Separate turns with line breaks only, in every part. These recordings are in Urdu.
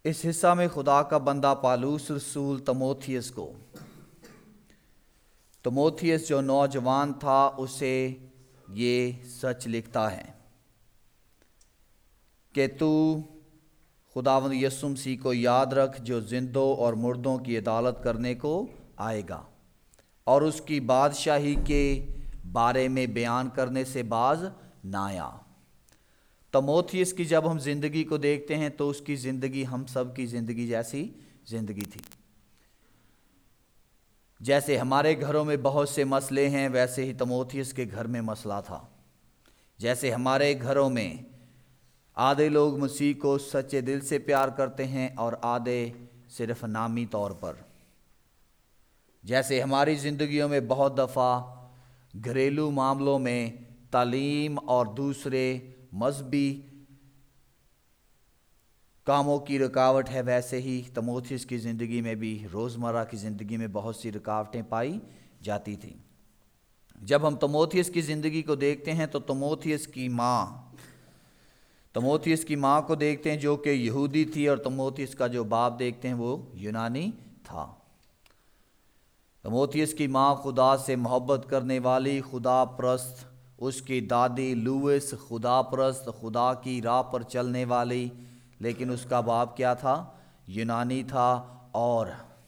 اس حصہ میں خدا کا بندہ پالوس رسول تموتھیس جو نوجوان تھا اسے یہ سچ لکھتا ہے کہ تو خداوند یسوع مسیح کو یاد رکھ جو زندوں اور مردوں کی عدالت کرنے کو آئے گا اور اس کی بادشاہی کے بارے میں بیان کرنے سے باز نہ آیا۔ تموتھیس کی جب ہم زندگی کو دیکھتے ہیں تو اس کی زندگی ہم سب کی زندگی جیسی زندگی تھی۔ جیسے ہمارے گھروں میں بہت سے مسئلے ہیں ویسے ہی تموتھیس کے گھر میں مسئلہ تھا۔ جیسے ہمارے گھروں میں آدھے لوگ مسیح کو سچے دل سے پیار کرتے ہیں اور آدھے صرف نامی طور پر۔ جیسے ہماری زندگیوں میں بہت دفعہ گھریلو معاملوں میں تعلیم اور دوسرے مذہبی کاموں کی رکاوٹ ہے، ویسے ہی تموتھیس کی زندگی میں بھی روزمرہ کی زندگی میں بہت سی رکاوٹیں پائی جاتی تھیں۔ جب ہم تموتھیس کی زندگی کو دیکھتے ہیں تو تموتھیس کی ماں کو دیکھتے ہیں جو کہ یہودی تھی، اور تموتھیس کا جو باپ دیکھتے ہیں وہ یونانی تھا۔ تموتھیس کی ماں خدا سے محبت کرنے والی، خدا پرست، اس کی دادی لوئس خدا پرست، خدا کی راہ پر چلنے والی، لیکن اس کا باپ کیا تھا؟ یونانی تھا، اور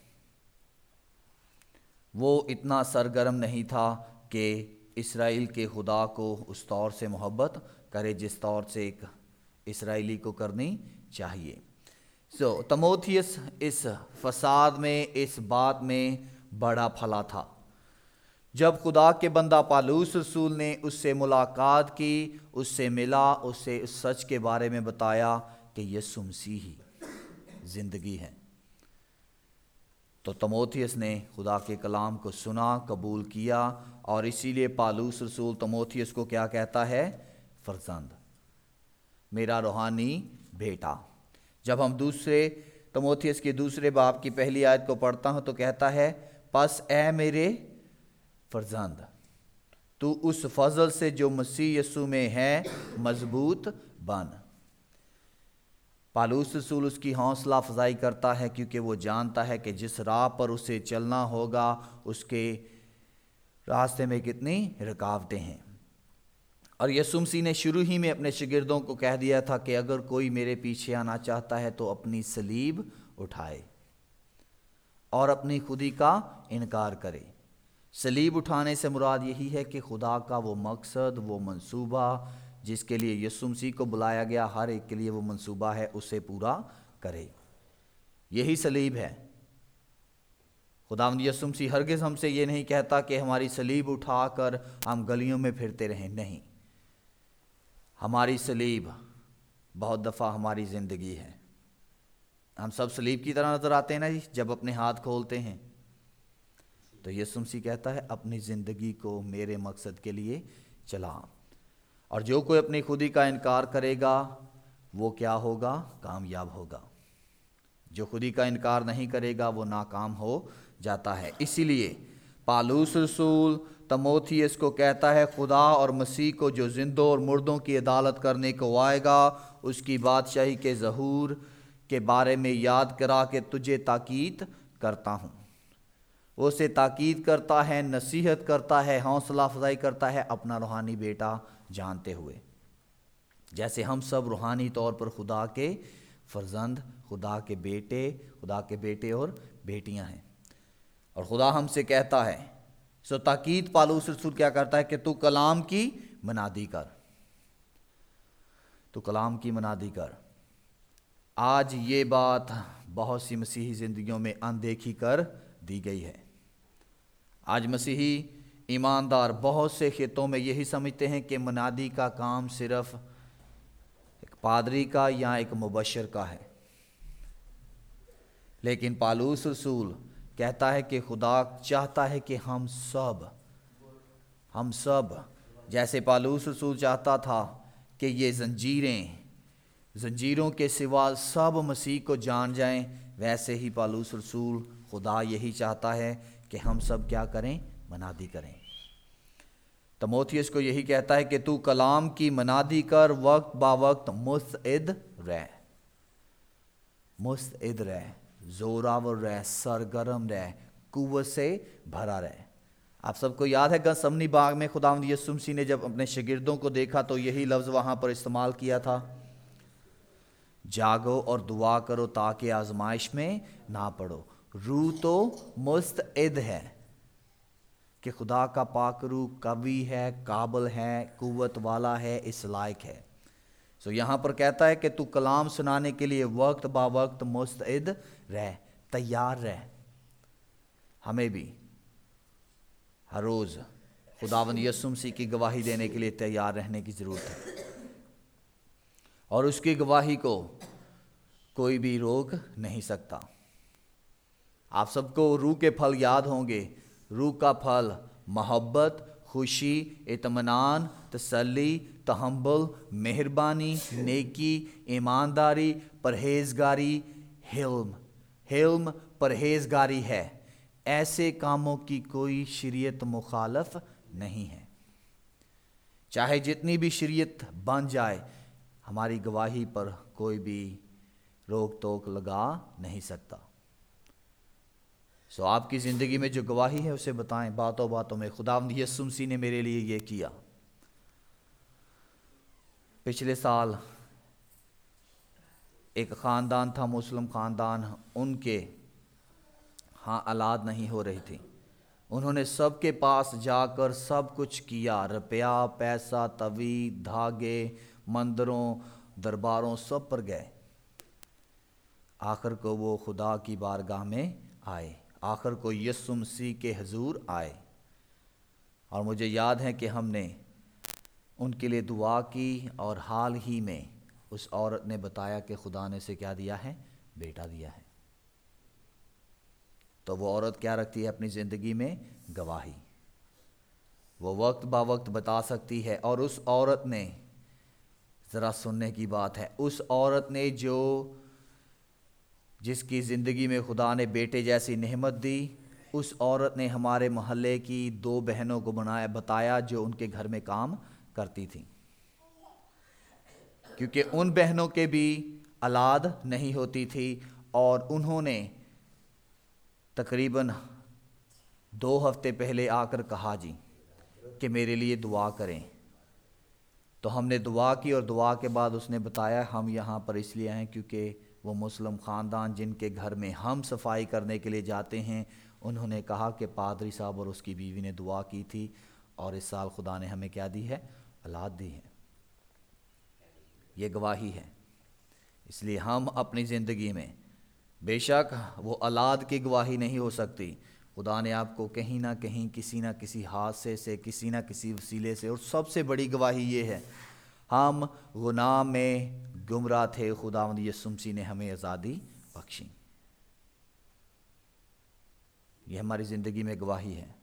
وہ اتنا سرگرم نہیں تھا کہ اسرائیل کے خدا کو اس طور سے محبت کرے جس طور سے ایک اسرائیلی کو کرنی چاہیے۔ تموتھیس اس فساد میں، اس بات میں بڑا پھلا تھا۔ جب خدا کے بندہ پالوس رسول نے اس سے ملاقات کی، اس سے ملا، اس سے اس سچ کے بارے میں بتایا کہ یسوع مسیح ہی زندگی ہے، تو تموتھیس نے خدا کے کلام کو سنا، قبول کیا، اور اسی لیے پالوس رسول تموتھیس کو کیا کہتا ہے؟ فرزند، میرا روحانی بیٹا۔ جب ہم تموتھیس کے دوسرے باب کی پہلی آیت کو پڑھتا ہوں تو کہتا ہے، پس اے میرے فرزند، تو اس فضل سے جو مسیح یسوع میں ہے مضبوط بن۔ پالوس رسول اس کی حوصلہ افزائی کرتا ہے کیونکہ وہ جانتا ہے کہ جس راہ پر اسے چلنا ہوگا اس کے راستے میں کتنی رکاوٹیں ہیں۔ اور یسوع مسیح نے شروع ہی میں اپنے شاگردوں کو کہہ دیا تھا کہ اگر کوئی میرے پیچھے آنا چاہتا ہے تو اپنی صلیب اٹھائے اور اپنی خودی کا انکار کرے۔ صلیب اٹھانے سے مراد یہی ہے کہ خدا کا وہ مقصد، وہ منصوبہ جس کے لیے یسوع مسیح کو بلایا گیا، ہر ایک کے لیے وہ منصوبہ ہے، اسے پورا کرے۔ یہی صلیب ہے۔ خداوند یسوع مسیح ہرگز ہم سے یہ نہیں کہتا کہ ہماری صلیب اٹھا کر ہم گلیوں میں پھرتے رہیں، نہیں۔ ہماری صلیب بہت دفعہ ہماری زندگی ہے۔ ہم سب صلیب کی طرح نظر آتے ہیں نا جی، جب اپنے ہاتھ کھولتے ہیں تو یسوع مسیح کہتا ہے اپنی زندگی کو میرے مقصد کے لیے چلا، اور جو کوئی اپنی خودی کا انکار کرے گا وہ کیا ہوگا؟ کامیاب ہوگا۔ جو خودی کا انکار نہیں کرے گا وہ ناکام ہو جاتا ہے۔ اسی لیے پالوس رسول تموتھیس کو کہتا ہے، خدا اور مسیح کو جو زندوں اور مردوں کی عدالت کرنے کو آئے گا، اس کی بادشاہی کے ظہور کے بارے میں یاد کرا کے تجھے تاکید کرتا ہوں۔ وہ اسے تاکید کرتا ہے، نصیحت کرتا ہے، حوصلہ افزائی کرتا ہے اپنا روحانی بیٹا جانتے ہوئے۔ جیسے ہم سب روحانی طور پر خدا کے فرزند، خدا کے بیٹے اور بیٹیاں ہیں، اور خدا ہم سے کہتا ہے، تاکید پالوس رسول کیا کرتا ہے کہ تو کلام کی منادی کر، تو کلام کی منادی کر۔ آج یہ بات بہت سی مسیحی زندگیوں میں اندیکھی کر دی گئی ہے۔ آج مسیحی ایماندار بہت سے خطوں میں یہی سمجھتے ہیں کہ منادی کا کام صرف ایک پادری کا یا ایک مبشر کا ہے، لیکن پالوس رسول کہتا ہے کہ خدا چاہتا ہے کہ ہم سب جیسے پالوس رسول چاہتا تھا کہ یہ زنجیروں کے سوا سب مسیح کو جان جائیں، ویسے ہی پالوس رسول خدا یہی چاہتا ہے کہ ہم سب کیا کریں؟ منادی کریں۔ تموتھیس کو یہی کہتا ہے کہ تو کلام کی منادی کر، وقت با وقت مستعد رہ۔ मुस्तैद रह, जोरावर रह, सरगर्म रह, कुव्वत से भरा रह। आप सबको याद है गसमनी बाग में खुदावंद यीशु मसीह ने जब अपने शागिर्दों को देखा तो यही लफ्ज़ वहाँ पर इस्तेमाल किया था, जागो और दुआ करो ताकि आजमाइश में ना पड़ो। रूह तो मुस्तैद है कि खुदा का पाक रूह कवि है, काबिल है, कुव्वत वाला है, इस लायक है। सो यहाँ पर कहता है कि तू कलाम सुनाने के लिए वक्त बा वक्त मुस्तैद रह, तैयार रह। हमें भी हर रोज़ खुदावंद यीशु मसीह की गवाही देने के लिए तैयार रहने की ज़रूरत है, और उसकी गवाही को कोई भी रोक नहीं सकता। आप सबको रूह के फल याद होंगे। रूह का फल मोहब्बत, खुशी, इत्मीनान, तसल्ली, तहम्मुल, मेहरबानी, नेकी, ईमानदारी, परहेजगारी, हिल्म परहेजगारी है। ऐसे कामों की कोई शरीयत मुखालफ नहीं है। चाहे जितनी भी शरीयत बन जाए, हमारी गवाही पर कोई भी रोक टोक लगा नहीं सकता। सो आपकी ज़िंदगी में जो गवाही है उसे बताएं बातों बातों में, खुदावंद यीशु मसीह ने मेरे लिए ये किया। पिछले साल एक ख़ानदान था, मुस्लिम ख़ानदान, उनके हाँ औलाद नहीं हो रही थी। उन्होंने सबके पास जाकर सब कुछ किया, रुपया, पैसा, तवीज़, धागे, मंदिरों, दरबारों, सब पर गए। आखिर को वो खुदा की बारगाह में आए, आखिर को यीशु मसीह के हुजूर आए। और मुझे याद है कि हमने उनके लिए दुआ की, और हाल ही में उस औरत ने बताया कि खुदा ने उसे क्या दिया है, बेटा दिया है। तो वो औरत क्या रखती है अपनी ज़िंदगी में, गवाही। वो वक्त बा वक्त बता सकती है। और उस औरत ने, ज़रा सुनने की बात है, उस औरत ने जिसकी ज़िंदगी में खुदा ने बेटे जैसी नेमत दी, उस औरत ने हमारे मोहल्ले की 2 बहनों को बताया जो उनके घर में काम करती थी, क्योंकि उन बहनों के भी औलाद नहीं होती थी। और उन्होंने तकरीबन 2 हफ्ते पहले आकर कहा जी कि मेरे लिए दुआ करें। तो हमने दुआ की, और दुआ के बाद उसने बताया हम यहाँ पर इसलिए हैं क्योंकि वो मुस्लिम ख़ानदान जिनके घर में हम सफाई करने के लिए जाते हैं, उन्होंने कहा कि पादरी साहब और उसकी बीवी ने दुआ की थी, और इस साल खुदा ने हमें क्या दी है, औलाद दी है। ये गवाही है। इसलिए हम अपनी ज़िंदगी में, बेशक वो औलाद की गवाही नहीं हो सकती, खुदा ने आपको कहीं ना कहीं किसी ना किसी हादसे से, किसी ना किसी वसीले से, और सबसे बड़ी गवाही ये है, हम गुनाह में गुमराह थे, खुदावंद यीशु मसीह ने हमें आज़ादी बख्शी। ये हमारी ज़िंदगी में गवाही है।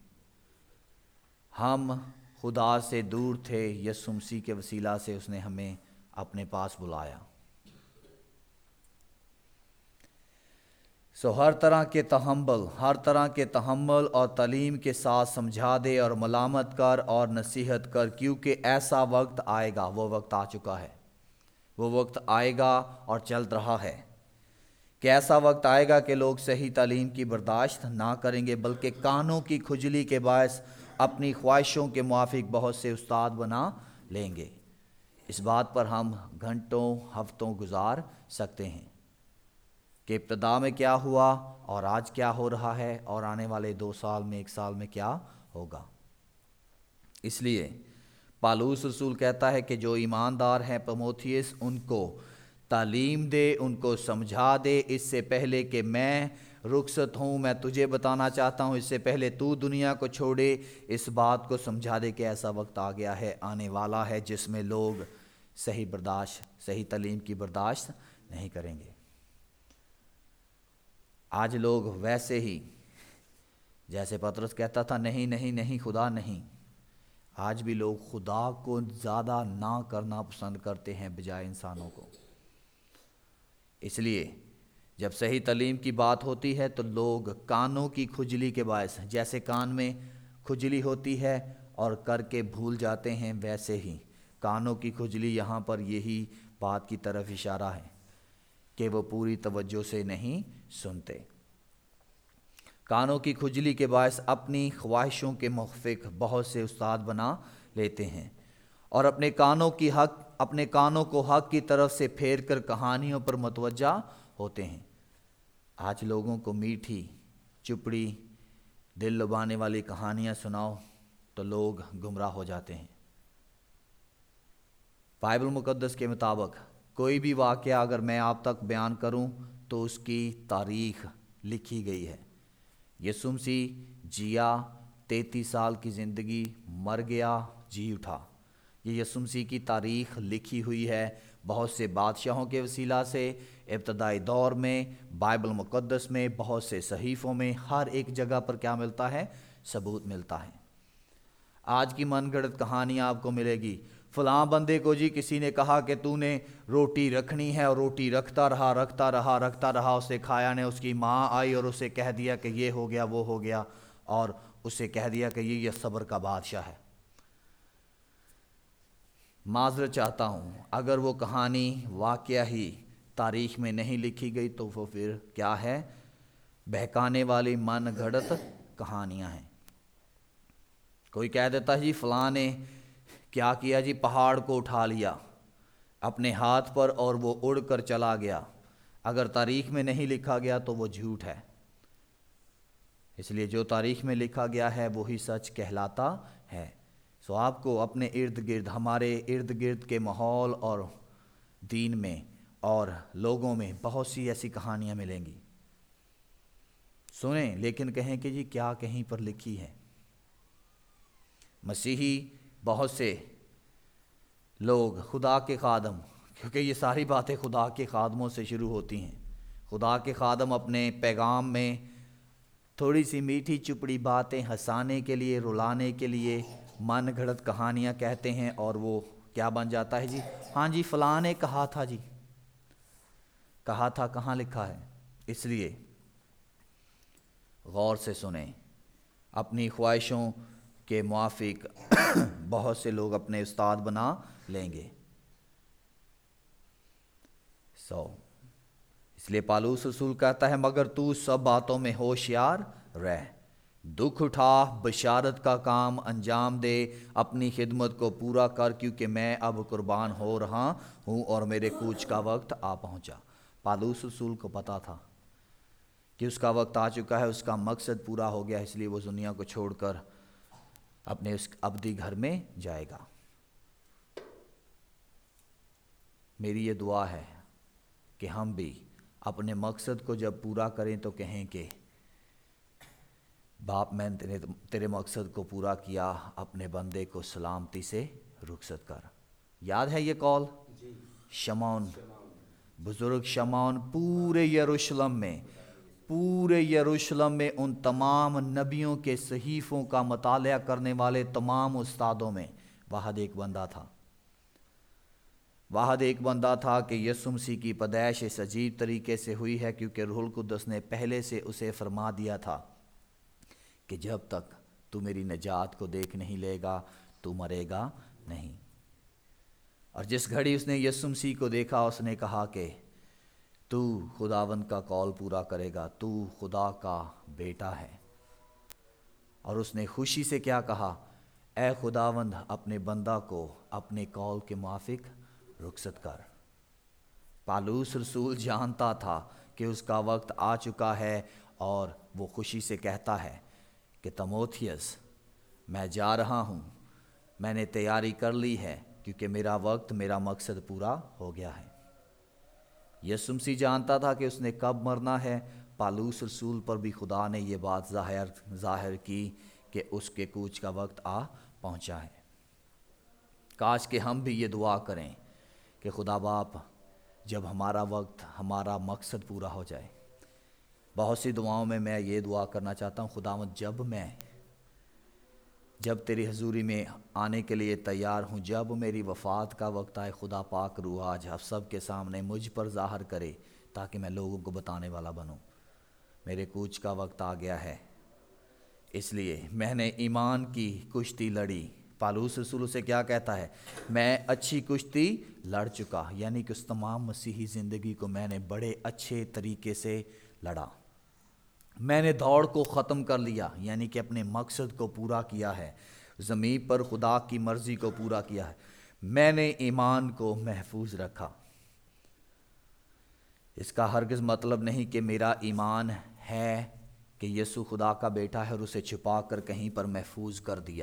हम खुदा से दूर थे, यीशु मसीह के वसीला से उसने हमें अपने पास बुलाया। सो हर तरह के तहम्मुल और तालीम के साथ समझा दे और मलामत कर और नसीहत कर, क्योंकि ऐसा वक्त आएगा, वो वक्त आ चुका है, वो वक्त आएगा और चल रहा है कि ऐसा वक्त आएगा कि लोग सही तालीम की बर्दाश्त ना करेंगे, बल्कि कानों की खुजली के बायस अपनी ख्वाहिशों के मुआफिक बहुत से उस्ताद बना लेंगे। इस बात पर हम घंटों हफ्तों गुजार सकते हैं कि इब्तदा में क्या हुआ और आज क्या हो रहा है, और आने वाले 2 साल में, 1 साल में क्या होगा। इसलिए पालूस रसूल कहता है कि जो ईमानदार हैं तीमुथियुस, उनको तालीम दे, उनको समझा दे, इससे पहले कि मैं रुखसत हूँ। मैं तुझे बताना चाहता हूँ, इससे पहले तू दुनिया को छोड़े, इस बात को समझा दे कि ऐसा वक्त आ गया है, आने वाला है, जिसमें लोग सही तालीम की बर्दाश्त नहीं करेंगे। आज लोग वैसे ही, जैसे पतरस कहता था नहीं नहीं नहीं खुदा नहीं, आज भी लोग खुदा को ज़्यादा ना करना पसंद करते हैं बजाय इंसानों को। इसलिए जब सही तालीम की बात होती है तो लोग कानों की खुजली के बायस, जैसे कान में खुजली होती है और करके भूल जाते हैं, वैसे ही कानों की खुजली, यहाँ पर यही बात की तरफ इशारा है کہ وہ پوری توجہ سے نہیں سنتے۔ کانوں کی کھجلی کے باعث اپنی خواہشوں کے موافق بہت سے استاد بنا لیتے ہیں اور اپنے کانوں کو حق کی طرف سے پھیر کر کہانیوں پر متوجہ ہوتے ہیں۔ آج لوگوں کو میٹھی چپڑی دل لبانے والی کہانیاں سناؤ تو لوگ گمراہ ہو جاتے ہیں۔ بائبل مقدس کے مطابق کوئی بھی واقعہ اگر میں آپ تک بیان کروں تو اس کی تاریخ لکھی گئی ہے۔ یسوع مسیح جیا، 33 سال کی زندگی، مر گیا، جی اٹھا۔ یہ یسوع مسیح کی تاریخ لکھی ہوئی ہے بہت سے بادشاہوں کے وسیلہ سے، ابتدائی دور میں، بائبل مقدس میں، بہت سے صحیفوں میں، ہر ایک جگہ پر کیا ملتا ہے؟ ثبوت ملتا ہے۔ آج کی من گھڑت کہانیاں آپ کو ملے گی، فلاں بندے کو جی کسی نے کہا کہ تو نے روٹی رکھنی ہے اور روٹی رکھتا رہا، اسے کھایا نے، اس کی ماں آئی اور اسے کہہ دیا کہ یہ ہو گیا وہ ہو گیا، اور اسے کہہ دیا کہ یہ صبر کا بادشاہ ہے۔ معذرت چاہتا ہوں، اگر وہ کہانی واقعہ ہی تاریخ میں نہیں لکھی گئی تو وہ پھر کیا ہے؟ بہکانے والی من گھڑت کہانیاں ہیں۔ کوئی کہہ دیتا ہے جی فلاں نے کیا کیا جی، پہاڑ کو اٹھا لیا اپنے ہاتھ پر اور وہ اڑ کر چلا گیا۔ اگر تاریخ میں نہیں لکھا گیا تو وہ جھوٹ ہے، اس لیے جو تاریخ میں لکھا گیا ہے وہی سچ کہلاتا ہے۔ سو آپ کو اپنے ارد گرد، ہمارے ارد گرد کے ماحول اور دین میں اور لوگوں میں بہت سی ایسی کہانیاں ملیں گی، سنیں لیکن کہیں کہ جی کیا کہیں پر لکھی ہے۔ مسیحی بہت سے لوگ، خدا کے خادم، کیونکہ یہ ساری باتیں خدا کے خادموں سے شروع ہوتی ہیں، خدا کے خادم اپنے پیغام میں تھوڑی سی میٹھی چپڑی باتیں ہنسانے کے لیے، رلانے کے لیے من گھڑت کہانیاں کہتے ہیں، اور وہ کیا بن جاتا ہے جی؟ ہاں جی فلاں نے کہا تھا جی، کہا تھا کہاں لکھا ہے؟ اس لیے غور سے سنیں۔ اپنی خواہشوں کے موافق بہت سے لوگ اپنے استاد بنا لیں گے۔ اس لیے پالوس رسول کہتا ہے مگر تو سب باتوں میں ہوشیار رہ، دکھ اٹھا، بشارت کا کام انجام دے، اپنی خدمت کو پورا کر، کیونکہ میں اب قربان ہو رہا ہوں اور میرے کوچ کا وقت آ پہنچا۔ پالوس رسول کو پتا تھا کہ اس کا وقت آ چکا ہے، اس کا مقصد پورا ہو گیا، اس لیے وہ دنیا کو چھوڑ کر اپنے اس ابدی گھر میں جائے گا۔ میری یہ دعا ہے کہ ہم بھی اپنے مقصد کو جب پورا کریں تو کہیں کہ باپ میں نے تیرے مقصد کو پورا کیا، اپنے بندے کو سلامتی سے رخصت کر۔ یاد ہے یہ قول؟ شمعون، بزرگ شمعون پورے یروشلم میں ان تمام نبیوں کے صحیفوں کا مطالعہ کرنے والے تمام استادوں میں واحد ایک بندہ تھا کہ یسوع مسیح کی پیدائش اس عجیب طریقے سے ہوئی ہے، کیونکہ روح القدس نے پہلے سے اسے فرما دیا تھا کہ جب تک تو میری نجات کو دیکھ نہیں لے گا تو مرے گا نہیں۔ اور جس گھڑی اس نے یسوع مسیح کو دیکھا، اس نے کہا کہ تو خداوند کا قول پورا کرے گا، تو خدا کا بیٹا ہے۔ اور اس نے خوشی سے کیا کہا؟ اے خداوند اپنے بندہ کو اپنے قول کے موافق رخصت کر۔ پالوس رسول جانتا تھا کہ اس کا وقت آ چکا ہے، اور وہ خوشی سے کہتا ہے کہ تیموتھیوس میں جا رہا ہوں، میں نے تیاری کر لی ہے، کیونکہ میرا وقت، میرا مقصد پورا ہو گیا ہے۔ یسوع مسیح جانتا تھا کہ اس نے کب مرنا ہے۔ پالوس رسول پر بھی خدا نے یہ بات ظاہر کی کہ اس کے کوچ کا وقت آ پہنچا ہے۔ کاش کہ ہم بھی یہ دعا کریں کہ خدا باپ جب ہمارا وقت، ہمارا مقصد پورا ہو جائے۔ بہت سی دعاؤں میں یہ دعا کرنا چاہتا ہوں، خداوند جب تیری حضوری میں آنے کے لیے تیار ہوں، جب میری وفات کا وقت آئے، خدا پاک روح آج آپ سب کے سامنے مجھ پر ظاہر کرے، تاکہ میں لوگوں کو بتانے والا بنوں۔ میرے کوچ کا وقت آ گیا ہے، اس لیے میں نے ایمان کی کشتی لڑی، پالوس رسول سے کیا کہتا ہے؟ میں اچھی کشتی لڑ چکا، یعنی کہ اس تمام مسیحی زندگی کو میں نے بڑے اچھے طریقے سے لڑا، میں نے دوڑ کو ختم کر لیا، یعنی کہ اپنے مقصد کو پورا کیا ہے، زمین پر خدا کی مرضی کو پورا کیا ہے، میں نے ایمان کو محفوظ رکھا۔ اس کا ہرگز مطلب نہیں کہ میرا ایمان ہے کہ یسوع خدا کا بیٹا ہے اور اسے چھپا کر کہیں پر محفوظ کر دیا۔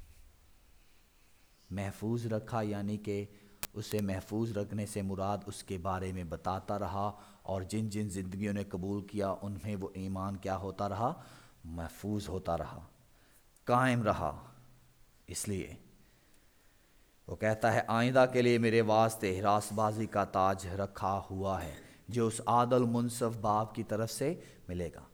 محفوظ رکھا یعنی کہ اسے محفوظ رکھنے سے مراد اس کے بارے میں بتاتا رہا، اور جن جن زندگیوں نے قبول کیا ان میں وہ ایمان کیا ہوتا رہا؟ محفوظ ہوتا رہا، قائم رہا۔ اس لیے وہ کہتا ہے آئندہ کے لیے میرے واسطے راست بازی کا تاج رکھا ہوا ہے جو اس عادل منصف باپ کی طرف سے ملے گا۔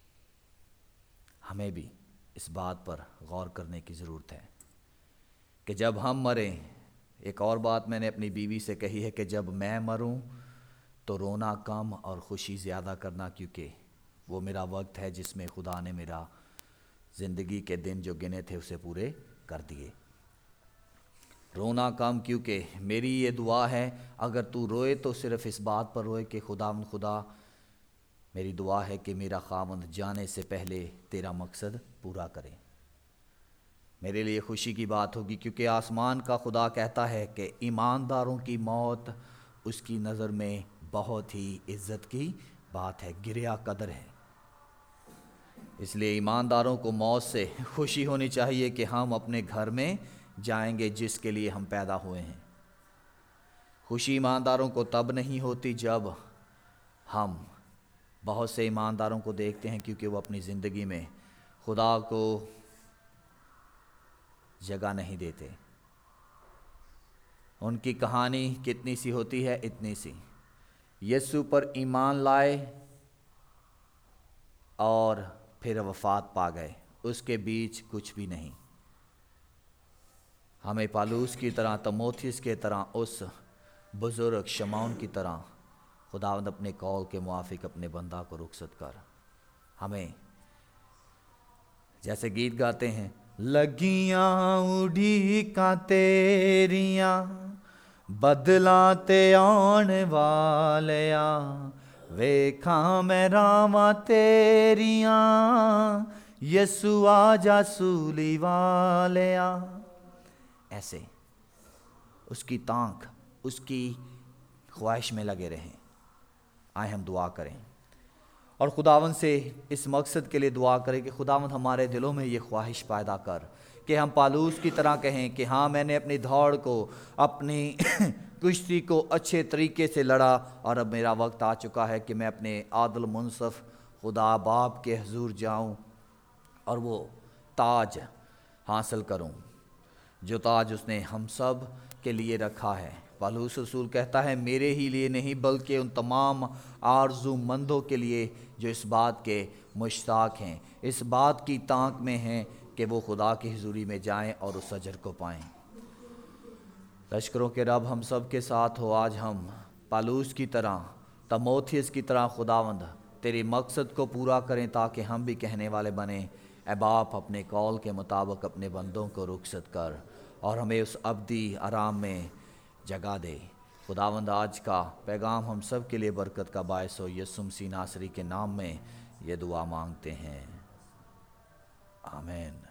ہمیں بھی اس بات پر غور کرنے کی ضرورت ہے کہ جب ہم مریں، ایک اور بات میں نے اپنی بیوی سے کہی ہے کہ جب میں مروں تو رونا کم اور خوشی زیادہ کرنا، کیونکہ وہ میرا وقت ہے جس میں خدا نے میرا زندگی کے دن جو گنے تھے اسے پورے کر دیے۔ رونا کم، کیونکہ میری یہ دعا ہے اگر تو روئے تو صرف اس بات پر روئے کہ خدا میری دعا ہے کہ میرا خاوند جانے سے پہلے تیرا مقصد پورا کرے۔ میرے لیے خوشی کی بات ہوگی، کیونکہ آسمان کا خدا کہتا ہے کہ ایمانداروں کی موت اس کی نظر میں بہت ہی عزت کی بات ہے، گریا قدر ہے۔ اس لیے ایمانداروں کو موت سے خوشی ہونی چاہیے کہ ہم اپنے گھر میں جائیں گے جس کے لیے ہم پیدا ہوئے ہیں۔ خوشی ایمانداروں کو تب نہیں ہوتی جب ہم بہت سے ایمانداروں کو دیکھتے ہیں کیونکہ وہ اپنی زندگی میں خدا کو جگہ نہیں دیتے۔ ان کی کہانی کتنی سی ہوتی ہے؟ اتنی سی، یسوع پر ایمان لائے اور پھر وفات پا گئے، اس کے بیچ کچھ بھی نہیں۔ ہمیں پالوس کی طرح، تموتھیس کی طرح، اس بزرگ شمعون کی طرح خداوند اپنے قول کے موافق اپنے بندہ کو رخصت کر، ہمیں جیسے گیت گاتے ہیں، لگیاں اڑیکاں تیریاں بدلاں تے آن والیاں، ویکھاں میں راواں تیریاں یسوع آجا سولی والیا۔ ایسے اس کی تانک، اس کی خواہش میں لگے رہیں۔ آئیں ہم دعا کریں اور خداوند سے اس مقصد کے لیے دعا کریں کہ خداوند ہمارے دلوں میں یہ خواہش پیدا کر کہ ہم پالوس کی طرح کہیں کہ ہاں میں نے اپنی دوڑ کو، اپنی کشتی کو اچھے طریقے سے لڑا، اور اب میرا وقت آ چکا ہے کہ میں اپنے عادل منصف خدا باپ کے حضور جاؤں اور وہ تاج حاصل کروں جو تاج اس نے ہم سب کے لیے رکھا ہے۔ پالوس رسول کہتا ہے میرے ہی لیے نہیں بلکہ ان تمام آرزو مندوں کے لیے جو اس بات کے مشتاق ہیں، اس بات کی تانک میں ہیں کہ وہ خدا کی حضوری میں جائیں اور اس اجر کو پائیں۔ لشکروں کے رب ہم سب کے ساتھ ہو۔ آج ہم پالوس کی طرح، تموتھیس کی طرح خداوند تیرے مقصد کو پورا کریں تاکہ ہم بھی کہنے والے بنیں، اے باپ اپنے قول کے مطابق اپنے بندوں کو رخصت کر اور ہمیں اس ابدی آرام میں جگہ دے۔ خداوند آج کا پیغام ہم سب کے لیے برکت کا باعث ہو، یسوع مسیح ناصری کے نام میں یہ دعا مانگتے ہیں، آمین۔